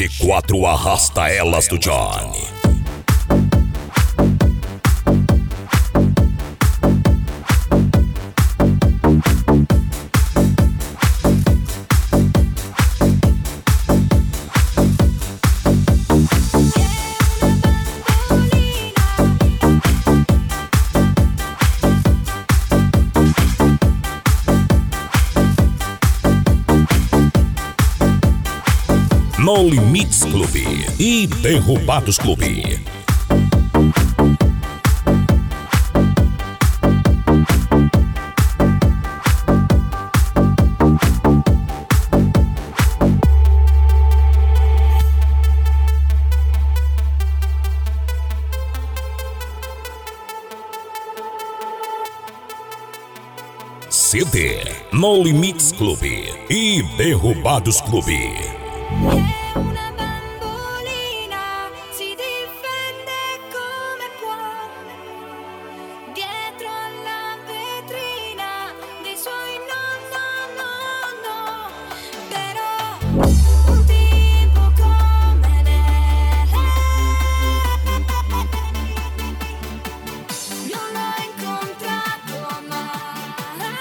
G4 arrasta elas do Johnny. No Limites Clube e Derrubados Clube. CD No Limites Clube e Derrubados Clube. Una bambolina si difende come può, dietro alla vetrina dei suoi no, però un tipo come lei non l'ho incontrato mai.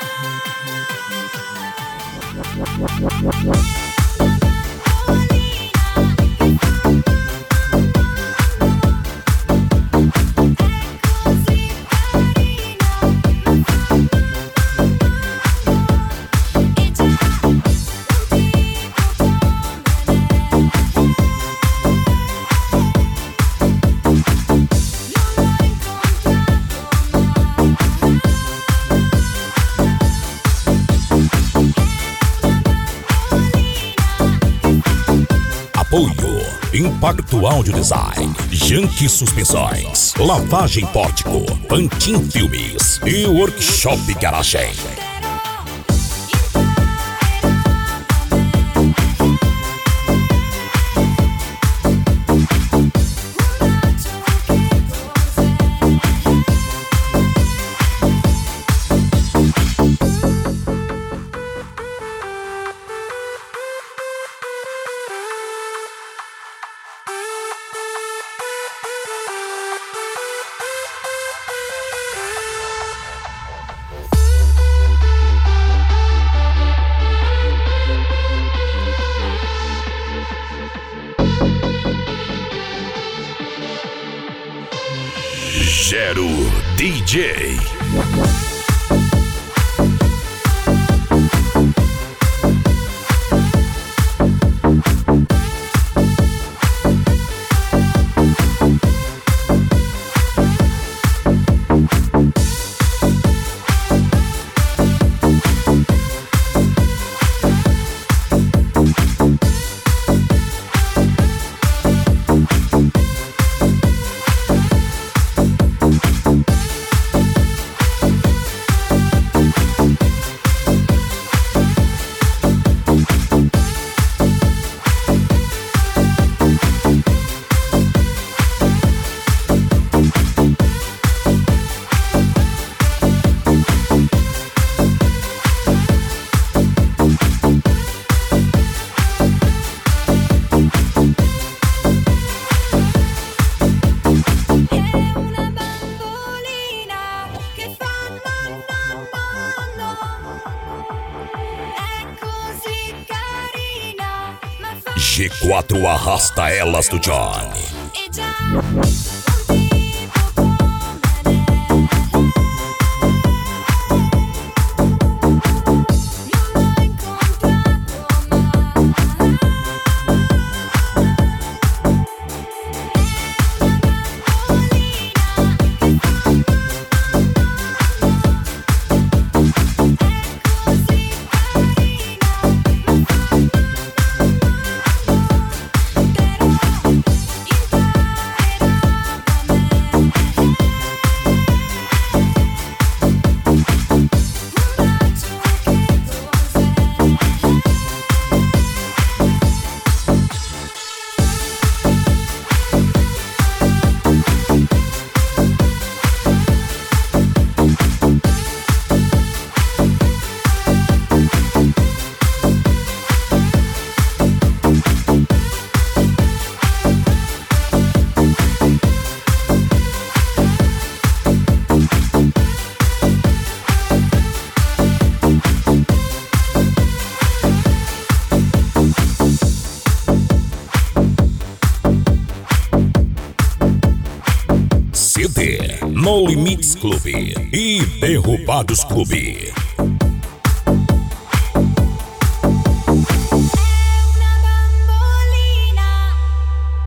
Apoio Impacto Audio Design, Yankee Suspensões, Lavagem Pórtico, Pantin Filmes e Workshop Garagem. Gero DJ. G4 arrasta elas do Johnny. No Limites Clube e Derrubados Clube.